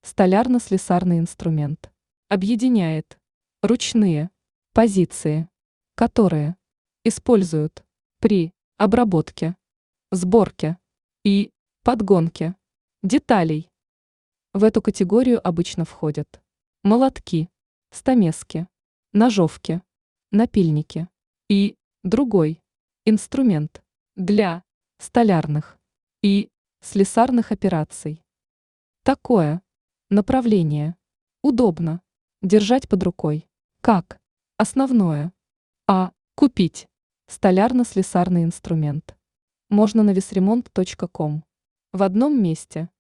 столярно-слесарный инструмент. Объединяет ручные позиции, которые используют при обработке, сборке и подгонке деталей. В эту категорию обычно входят молотки, стамески, ножовки, напильники и другой инструмент для столярных и слесарных операций. Такое направление удобно держать под рукой как основное, а купить столярно-слесарный инструмент можно на весремонт.ком в одном месте.